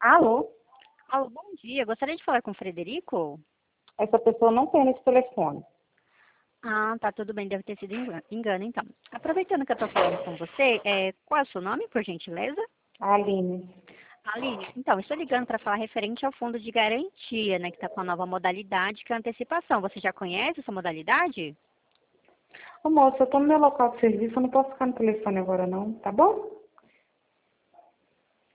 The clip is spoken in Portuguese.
Alô? Alô, bom dia. Gostaria de falar com o Frederico? Essa pessoa não tem nesse telefone. Ah, tá, tudo bem, deve ter sido engano, então. Aproveitando que eu tô falando com você, qual é o seu nome, por gentileza? Aline. Aline, então, estou ligando para falar referente ao fundo de garantia, né, que está com a nova modalidade, que é a antecipação. Você já conhece essa modalidade? Ô moça, eu tô no meu local de serviço, eu não posso ficar no telefone agora não, tá bom?